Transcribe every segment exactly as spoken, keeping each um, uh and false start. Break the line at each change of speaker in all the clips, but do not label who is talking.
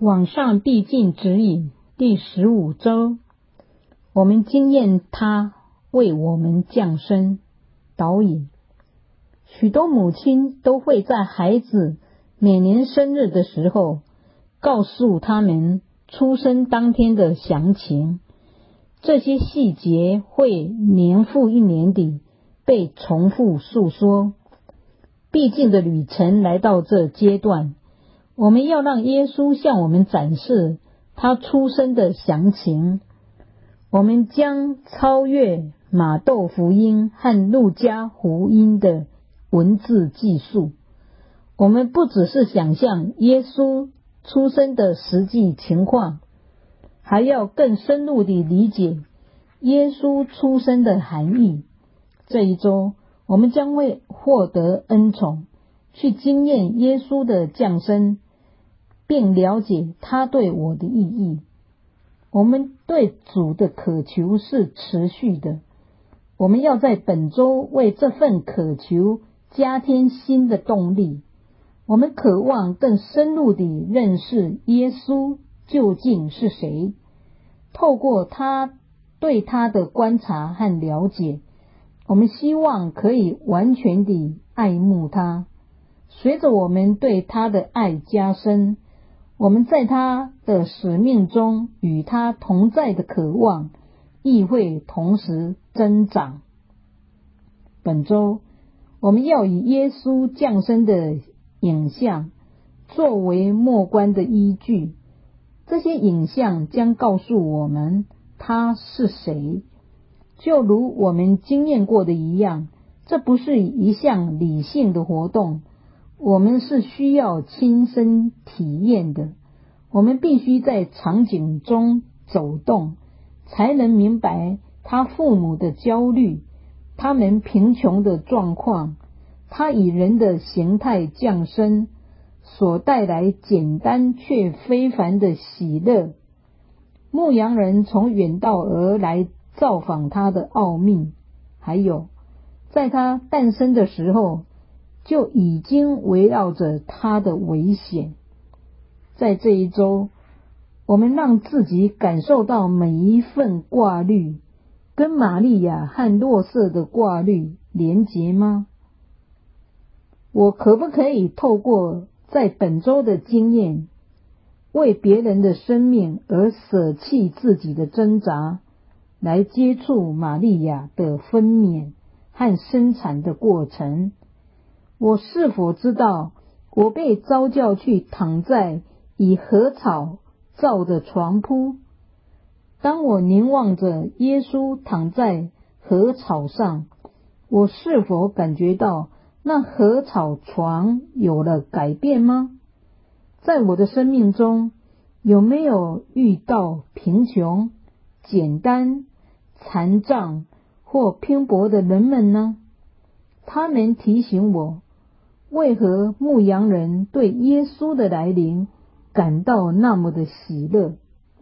往上必进指引第十五周，我们经验他为我们降生。导引，许多母亲都会在孩子每年生日的时候告诉他们出生当天的详情，这些细节会年复一年地被重复述说。必经的旅程来到这阶段，我们要让耶稣向我们展示他出生的详情。我们将超越马窦福音和路加福音的文字记述。我们不只是想象耶稣出生的实际情况，还要更深入地理解耶稣出生的含义。这一周，我们将会获得恩宠，去经验耶稣的降生，并了解他对我的意义。我们对主的渴求是持续的，我们要在本周为这份渴求加添新的动力。我们渴望更深入地认识耶稣究竟是谁，透过他对他的观察和了解，我们希望可以完全地爱慕他。随着我们对他的爱加深，我们在他的使命中与他同在的渴望亦会同时增长。本周我们要以耶稣降生的影像作为默观的依据，这些影像将告诉我们他是谁。就如我们经验过的一样，这不是一项理性的活动，我们是需要亲身体验的。我们必须在场景中走动，才能明白他父母的焦虑，他们贫穷的状况，他以人的形态降生所带来简单却非凡的喜乐。牧羊人从远道而来造访他的奥秘，还有在他诞生的时候就已经围绕着他的危险。在这一周，我们让自己感受到每一份挂虑跟玛利亚和若瑟的挂虑连结吗？我可不可以透过在本周的经验，为别人的生命而舍弃自己的挣扎，来接触玛利亚的分娩和生产的过程？我是否知道我被召叫去躺在以禾草造的床铺？当我凝望着耶稣躺在禾草上，我是否感觉到那禾草床有了改变吗？在我的生命中，有没有遇到贫穷、简单、残障或拼搏的人们呢？他们提醒我，为何牧羊人对耶稣的来临感到那么的喜乐。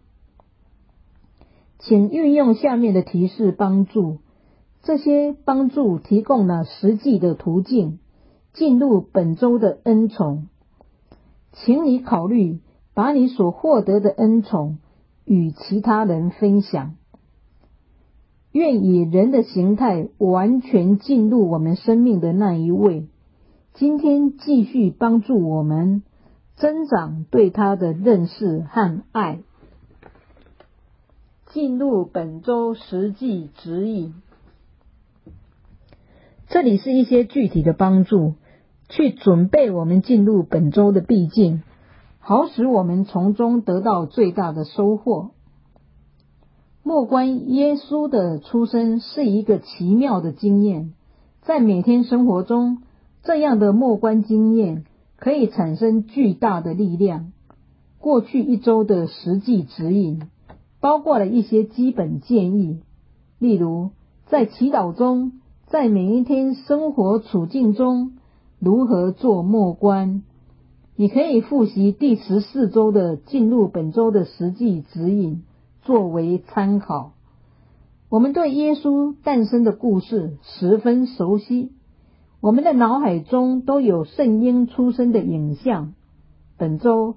请运用下面的提示帮助，这些帮助提供了实际的途径，进入本周的恩宠。请你考虑把你所获得的恩宠与其他人分享。愿以人的形态完全进入我们生命的那一位，今天继续帮助我们增长对他的认识和爱。进入本周实际指引，这里是一些具体的帮助，去准备我们进入本周的必经，好使我们从中得到最大的收获。默观耶稣的出生是一个奇妙的经验，在每天生活中，这样的默观经验可以产生巨大的力量。过去一周的实际指引包括了一些基本建议，例如在祈祷中，在每一天生活处境中如何做默观。你可以复习第十四周的进入本周的实际指引作为参考。我们对耶稣诞生的故事十分熟悉，我们的脑海中都有圣婴出生的影像。本周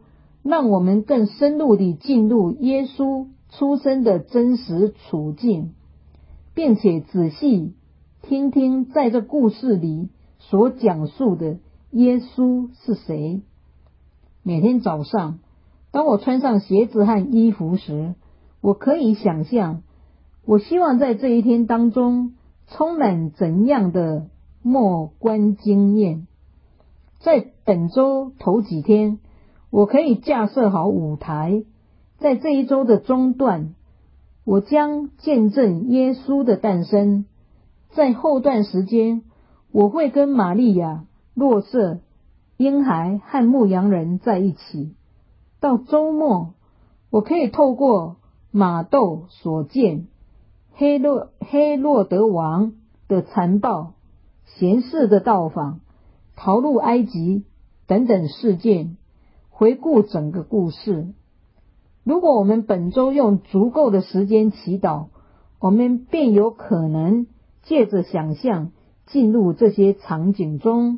让我们更深入地进入耶稣出生的真实处境，并且仔细听听在这故事里所讲述的耶稣是谁。每天早上，当我穿上鞋子和衣服时，我可以想象，我希望在这一天当中充满怎样的默观经验。在本周头几天，我可以架设好舞台，在这一周的中段，我将见证耶稣的诞生。在后段时间，我会跟玛利亚、若瑟、婴孩和牧羊人在一起。到周末，我可以透过马窦所见、黑洛黑洛德王的残暴、贤士的到访、逃入埃及等等事件，回顾整个故事。如果我们本周用足够的时间祈祷，我们便有可能借着想象进入这些场景中。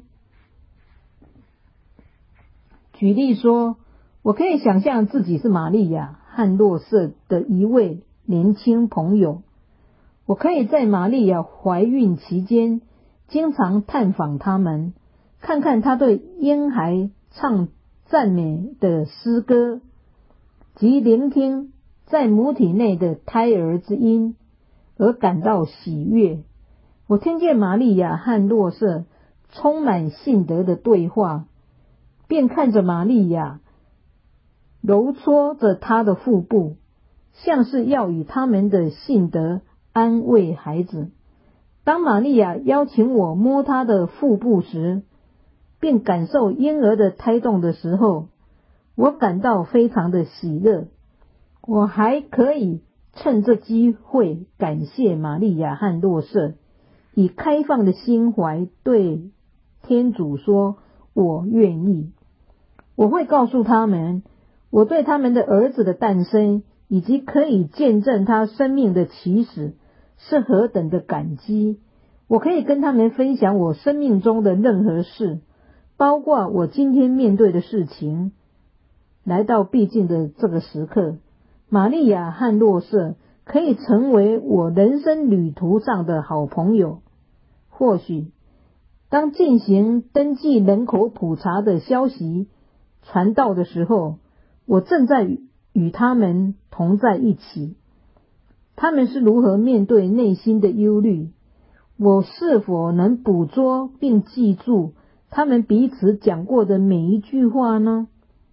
举例说，我可以想象自己是玛利亚和若瑟的一位年轻朋友。我可以在玛利亚怀孕期间经常探访他们，看看她对婴孩唱赞美的诗歌，及聆听在母体内的胎儿之音，而感到喜悦。我听见玛利亚和若瑟充满信德的对话，便看着玛利亚揉搓着她的腹部，像是要以他们的信德安慰孩子。当玛利亚邀请我摸她的腹部时，并感受婴儿的胎动的时候，我感到非常的喜乐。我还可以趁这机会感谢玛利亚和若瑟，以开放的心怀对天主说，我愿意。我会告诉他们，我对他们的儿子的诞生，以及可以见证他生命的起始，是何等的感激。我可以跟他们分享我生命中的任何事，包括我今天面对的事情。来到必经的这个时刻，玛利亚和若瑟可以成为我人生旅途上的好朋友。或许当进行登记人口普查的消息传到的时候，我正在与他们同在一起。他们是如何面对内心的忧虑？我是否能捕捉并记住他们彼此讲过的每一句话呢？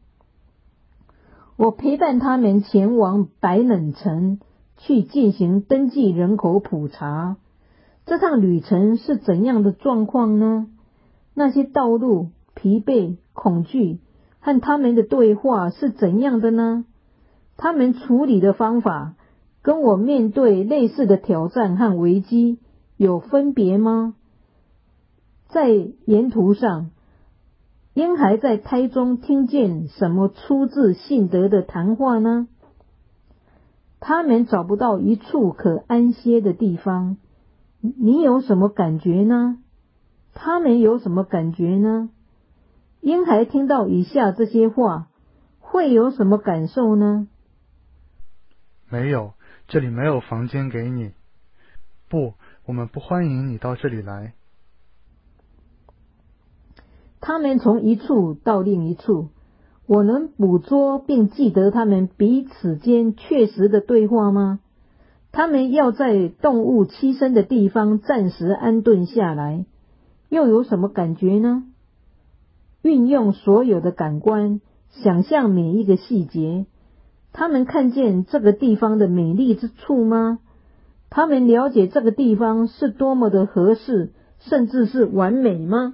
我陪伴他们前往白冷城去进行登记人口普查。这趟旅程是怎样的状况呢？那些道路、疲惫、恐惧和他们的对话是怎样的呢？他们处理的方法跟我面对类似的挑战和危机有分别吗？在沿途上，婴孩在胎中听见什么出自信德的谈话呢？他们找不到一处可安歇的地方，你有什么感觉呢？他们有什么感觉呢？婴孩听到以下这些话，会有什么感受呢？
没有，这里没有房间给你。不，我们不欢迎你到这里来。
他们从一处到另一处，我能捕捉并记得他们彼此间确实的对话吗？他们要在动物栖身的地方暂时安顿下来，又有什么感觉呢？运用所有的感官，想象每一个细节。他们看见这个地方的美丽之处吗？他们了解这个地方是多么的合适，甚至是完美吗？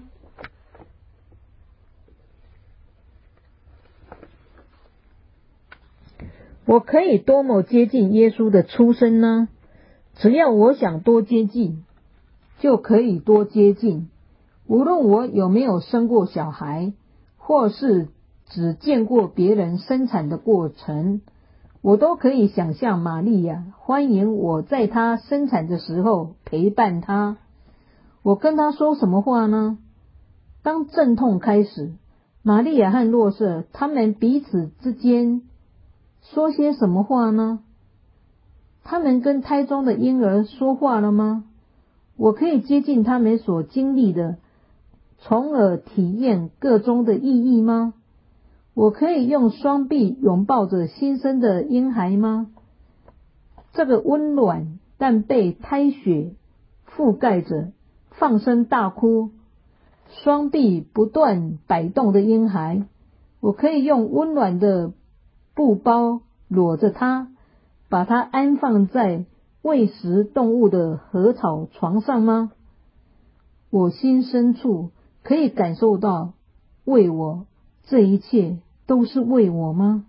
我可以多么接近耶稣的出生呢？只要我想多接近，就可以多接近。无论我有没有生过小孩，或是只见过别人生产的过程，我都可以想象玛利亚欢迎我在她生产的时候陪伴她。我跟她说什么话呢？当阵痛开始， 玛利亚和若瑟他们彼此之间说些什么话呢？他们跟胎中的婴儿说话了吗？我可以接近他们所经历的，从而体验个中的意义吗？我可以用双臂拥抱着新生的婴孩吗？这个温暖但被胎血覆盖着，放声大哭，双臂不断摆动的婴孩，我可以用温暖的布包裸着他，把它安放在喂食动物的禾草床上吗？我心深处可以感受到，为我，这一切都是为我吗？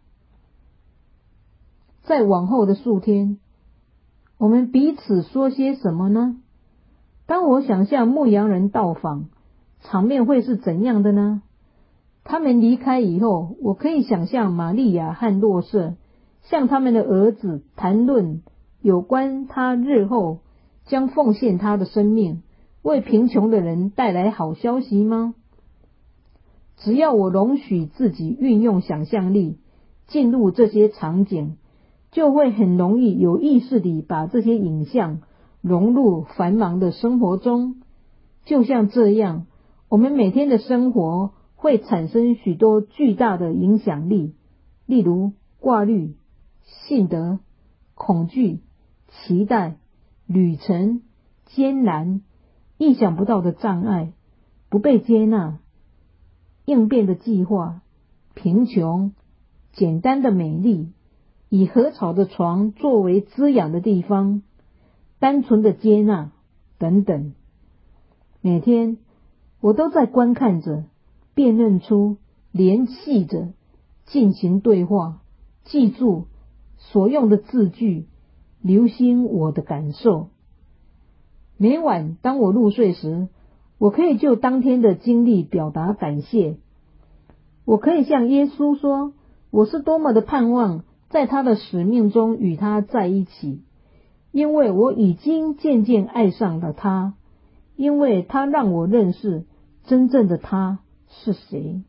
在往后的数天，我们彼此说些什么呢？当我想象牧羊人到访，场面会是怎样的呢？他们离开以后，我可以想象玛利亚和若瑟向他们的儿子谈论有关他日后将奉献他的生命，为贫穷的人带来好消息吗？只要我容许自己运用想象力进入这些场景，就会很容易有意识地把这些影像融入繁忙的生活中。就像这样，我们每天的生活会产生许多巨大的影响力，例如挂虑、信德、恐惧、期待、旅程、艰难、意想不到的障碍、不被接纳、应变的计划、贫穷、简单的美丽、以禾草的床作为滋养的地方、单纯的接纳等等。每天我都在观看着，辨认出，联系着，进行对话，记住所用的字句，留心我的感受。每晚当我入睡时，我可以就当天的经历表达感谢。我可以向耶稣说，我是多么的盼望在他的使命中与他在一起，因为我已经渐渐爱上了他，因为他让我认识真正的他是谁。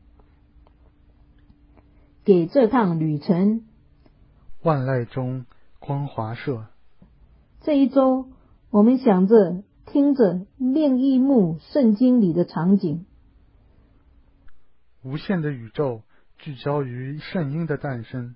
给这趟旅程
万籁中光华射。
这一周，我们想着听着另一幕圣经里的场景。
无限的宇宙聚焦于圣婴的诞生。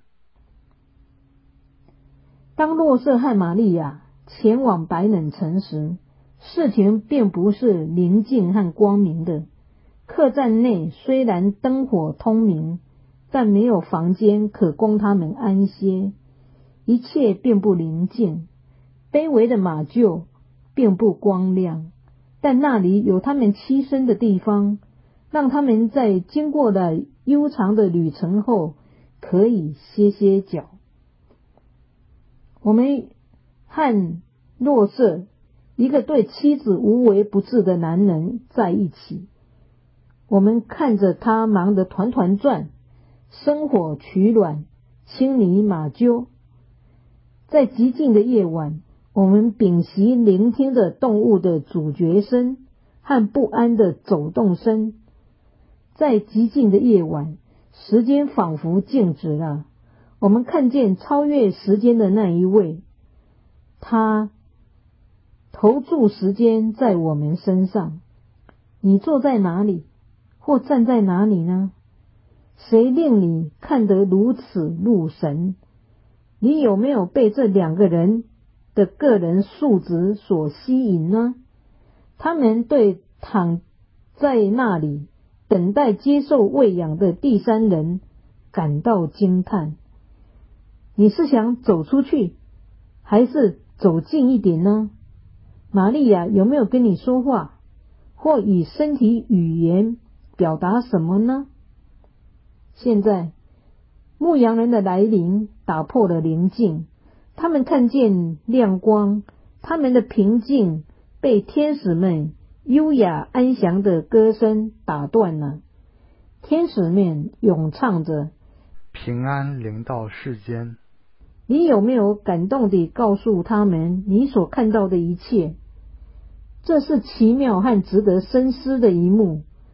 当若瑟和玛利亚前往白冷城时，事情并不是宁静和光明的。客栈内虽然灯火通明，但没有房间可供他们安歇，一切并不宁静。卑微的马厩并不光亮，但那里有他们栖身的地方，让他们在经过了悠长的旅程后可以歇歇脚。我们和若瑟，一个对妻子无微不至的男人在一起，我们看着他忙得团团转，生火取暖，清理马厩。在寂静的夜晚，我们屏息聆听着动物的咀嚼声和不安的走动声。在寂静的夜晚，时间仿佛静止了，我们看见超越时间的那一位，他投注时间在我们身上。你坐在哪里，或站在哪里呢？谁令你看得如此入神？你有没有被这两个人的个人素质所吸引呢？他们对躺在那里等待接受喂养的第三人感到惊叹。你是想走出去，还是走近一点呢？玛利亚有没有跟你说话，或以身体语言表达什么呢？现在牧羊人的来临打破了宁静，他们看见亮光，他们的平静被天使们优雅安详的歌声打断了。天使们咏唱着
平安临到世间。
你有没有感动地告诉他们你所看到的一切？这是奇妙和值得深思的一幕。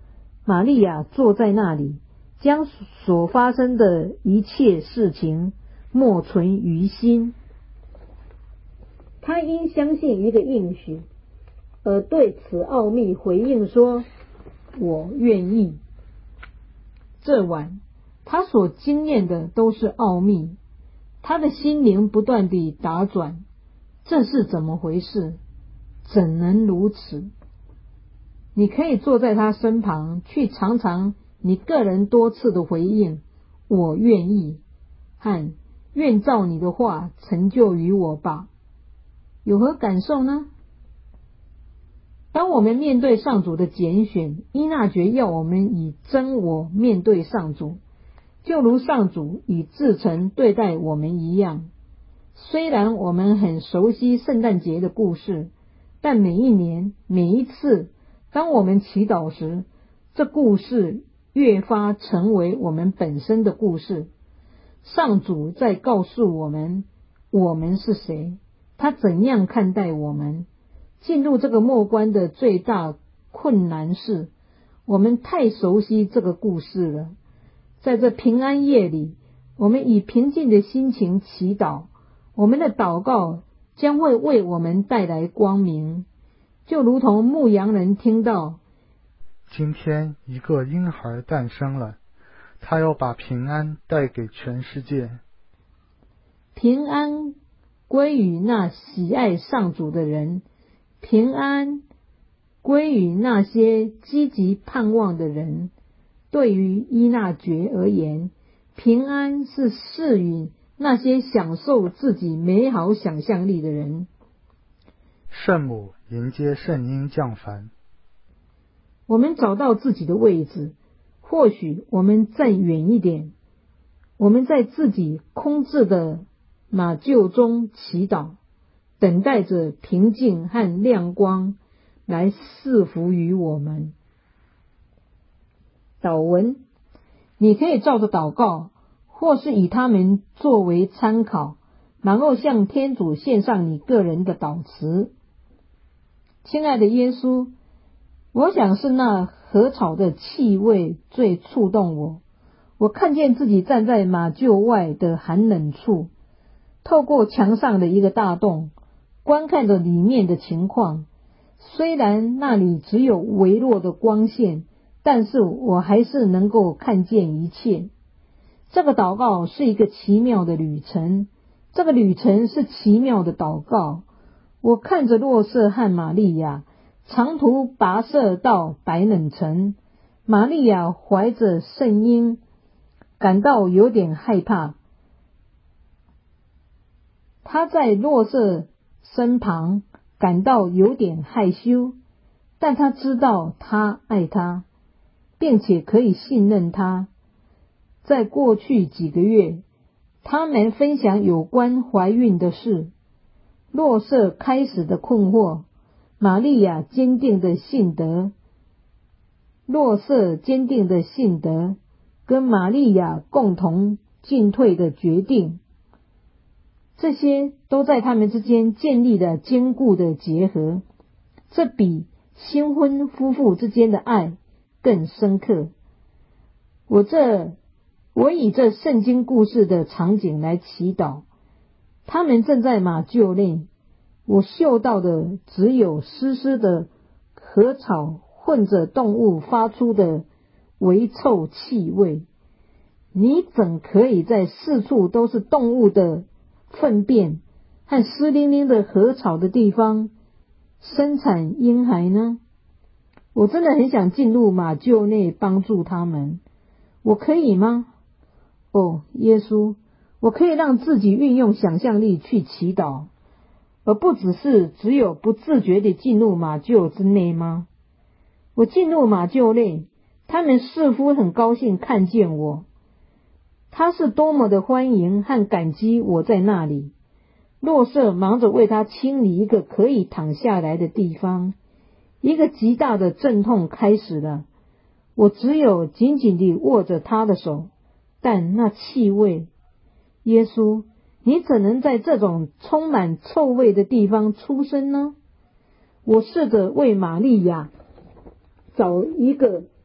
玛利亚坐在那里，将所发生的一切事情默存于心。她因相信一个应许，而对此奥秘回应说：我愿意。这晚她所经验的都是奥秘，她的心灵不断地打转，这是怎么回事？怎能如此？你可以坐在他身旁，去尝尝你个人多次的回应我愿意和愿照你的话成就于我吧，有何感受呢？当我们面对上主的拣选，依纳爵要我们以真我面对上主，就如上主以至诚对待我们一样。虽然我们很熟悉圣诞节的故事，但每一年每一次当我们祈祷时，这故事越发成为我们本身的故事。上主在告诉我们我们是谁，他怎样看待我们。进入这个末关的最大困难是，我们太熟悉这个故事了。在这平安夜里，我们以平静的心情祈祷，我们的祷告将会为我们带来光明。就如同牧羊人听到
今天一个婴孩诞生了，他要把平安带给全世界。
平安归于那喜爱上主的人，平安归于那些积极盼望的人。对于依纳爵而言，平安是赐予那些享受自己美好想象力的人。
圣母迎接圣婴降凡。
我们找到自己的位置，或许我们再远一点，我们在自己空置的马厩中祈祷，等待着平静和亮光来赐福于我们。祷文，你可以照着祷告，或是以他们作为参考，然后向天主献上你个人的祷词。亲爱的耶稣，我想是那禾草的气味最触动我。我看见自己站在马厩外的寒冷处，透过墙上的一个大洞，观看着里面的情况。虽然那里只有微弱的光线，但是我还是能够看见一切。这个祷告是一个奇妙的旅程，这个旅程是奇妙的祷告。我看着若瑟和玛利亚长途跋涉到白冷城，玛利亚怀着圣婴，感到有点害怕。她在若瑟身旁感到有点害羞，但她知道他爱她，并且可以信任他。在过去几个月，他们分享有关怀孕的事。若瑟开始的困惑，玛利亚坚定的信德，若瑟坚定的信德，跟玛利亚共同进退的决定，这些都在他们之间建立了坚固的结合。这比新婚夫妇之间的爱更深刻。我这我以这圣经故事的场景来祈祷，他们正在马厩内，我嗅到的只有湿湿的禾草混着动物发出的微臭气味。你怎可以在四处都是动物的粪便和湿淋淋的禾草的地方生产婴孩呢？我真的很想进入马厩内帮助他们，我可以吗？哦，耶稣，我可以让自己运用想象力去祈祷，而不只是只有不自觉地进入马厩之内吗？我进入马厩内，他们似乎很高兴看见我，他是多么的欢迎和感激我在那里。若瑟忙着为他清理一个可以躺下来的地方，一个极大的阵痛开始了。我只有紧紧地握着他的手，但那气味，耶稣，你怎能在这种充满臭味的地方出生呢？我试着为玛利亚找一个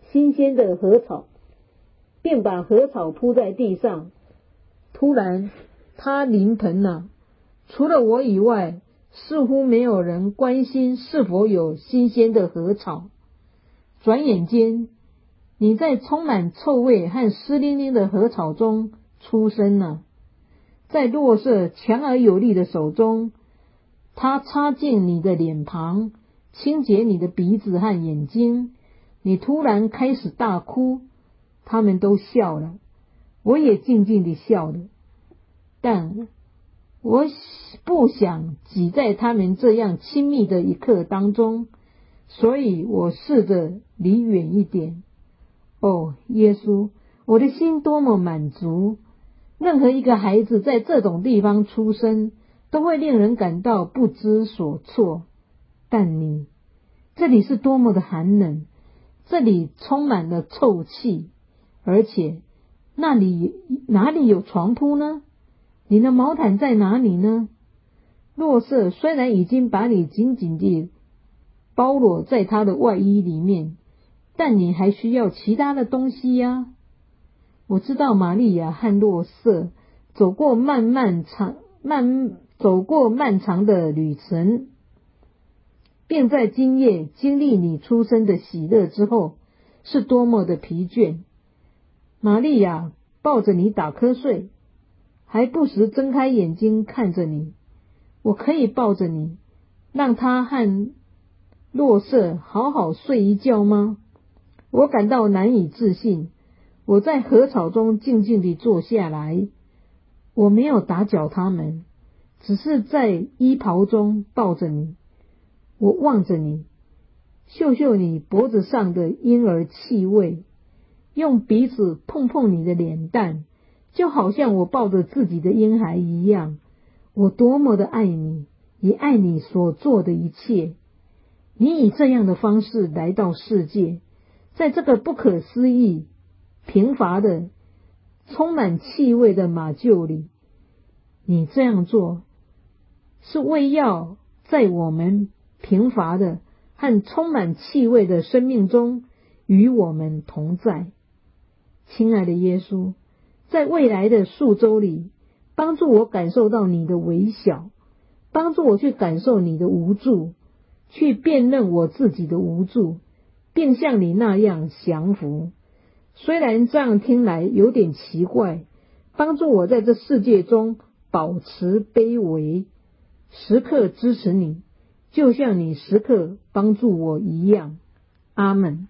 新鲜的禾草，便把禾草铺在地上。突然他临盆了，除了我以外，似乎没有人关心是否有新鲜的禾草。转眼间，你在充满臭味和湿淋淋的禾草中出生了。在洛色强而有力的手中，他插进你的脸庞，清洁你的鼻子和眼睛。你突然开始大哭，他们都笑了，我也静静地笑了，但我不想挤在他们这样亲密的一刻当中，所以我试着离远一点。哦，耶稣，我的心多么满足！任何一个孩子在这种地方出生，都会令人感到不知所措。但你，这里是多么的寒冷，这里充满了臭气，而且那里哪里有床铺呢？你的毛毯在哪里呢？洛色虽然已经把你紧紧地包裹在他的外衣里面，但你还需要其他的东西呀。我知道玛利亚和洛色走过漫漫长漫走过漫长的旅程，便在今夜经历你出生的喜乐之后，是多么的疲倦。玛利亚抱着你打瞌睡，还不时睁开眼睛看着你。我可以抱着你，让他和洛色好好睡一觉吗？我感到难以置信。我在禾草中静静地坐下来，我没有打搅他们，只是在衣袍中抱着你。我望着你，嗅嗅你脖子上的婴儿气味，用鼻子碰碰你的脸蛋，就好像我抱着自己的婴孩一样。我多么的爱你，也爱你所做的一切。你以这样的方式来到世界，在这个不可思议贫乏的充满气味的马厩里，你这样做是为要在我们贫乏的和充满气味的生命中与我们同在。亲爱的耶稣，在未来的数周里，帮助我感受到你的微小，帮助我去感受你的无助，去辨认我自己的无助，并像你那样降服。虽然这样听来有点奇怪，帮助我在这世界中保持卑微，时刻支持你，就像你时刻帮助我一样。阿们。